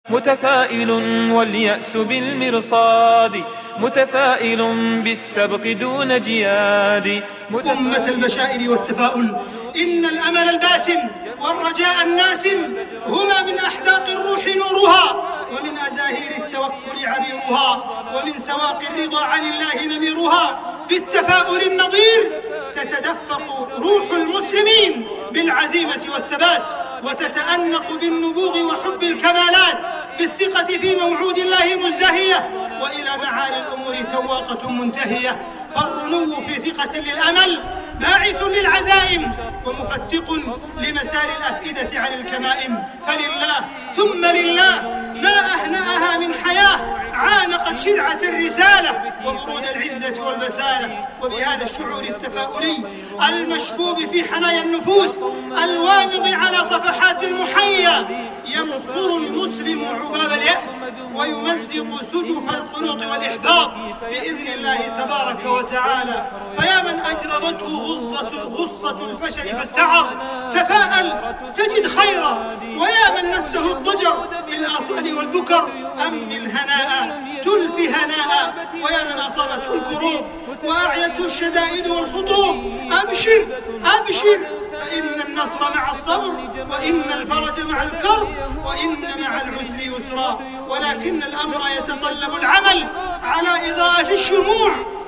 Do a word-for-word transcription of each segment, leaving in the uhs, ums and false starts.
متفائل واليأس بالمرصاد، متفائل بالسبق دون جياد. أمة البشائر والتفاؤل، إن الأمل الباسم والرجاء الناسم هما من أحداق الروح نورها، ومن أزاهير التوكل عبيرها، ومن سواق الرضا عن الله نميرها. بالتفاؤل النظير تتدفق روح المسلمين بالعزيمة والثبات، وتتأنق بالنبوغ وحب الكمالات، بالثقة في موعود الله مزدهية، وإلى معالي الأمور تواقة منتهية. فالرنو في ثقة للأمل باعث للعزائم، ومفتق لمسار الأفئدة عن الكمائم. فلله ثم لله ما أهنأها من حياة عانقت شرعة الرسالة وبرود العزة والبسالة. وبهذا الشعور التفاؤلي المشبوب في حنايا النفوس الوامض على صفحات المحيا ينصر المسلم عباب اليأس، ويمزق سجف القنوط والإحباط بإذن الله تبارك وتعالى. فيا من أجربته غصة غصة الفشل فاستعر، تفاءل تجد خيرا. ويا من مسه الضجر بالآصال والبكر، أمن الهناء تلفي هناء. ويا من أصابته الكروب وأعيته الشدائد والخطوب، أبشر أبشر فإن النصر مع الصبر، وإن الفرج مع الكرب، وإن مع العسر يسرا. ولكن الأمر يتطلب العمل على إضاءة الشموع،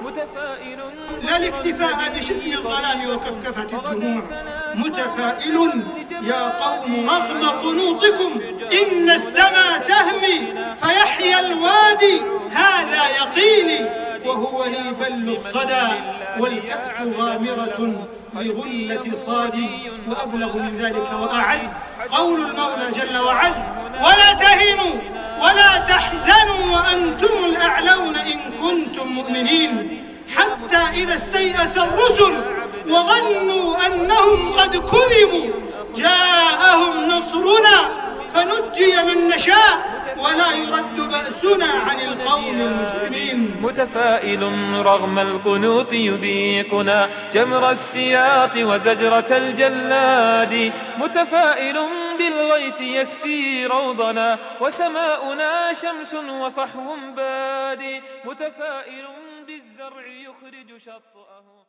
لا الاكتفاء بشتم الظلام وكفكفة الدموع. متفائل يا قوم رغم قنوطكم، إن السما تهمي فيحيا الوادي، هذا يقيني وهو لي بل الصدى، والكأس غامرة لغلة صادي. وأبلغ من ذلك وأعز قول المولى جل وعز: ولا تهنوا ولا تحزنوا وأنتم الأعلون إن كنتم مؤمنين. حتى إذا استيأس الرسل وظنوا أنهم قد كذبوا جاءهم نصرنا فنجي من نشاء ولا يرد بأسنا عن القوم المجرمين. متفائل رغم القنوط يذيقنا جمر السياط وزجرة الجلاد، متفائل بالغيث يسقي روضنا وسماؤنا شمس وصحو بادي، متفائل بالزرع يخرج شطأه.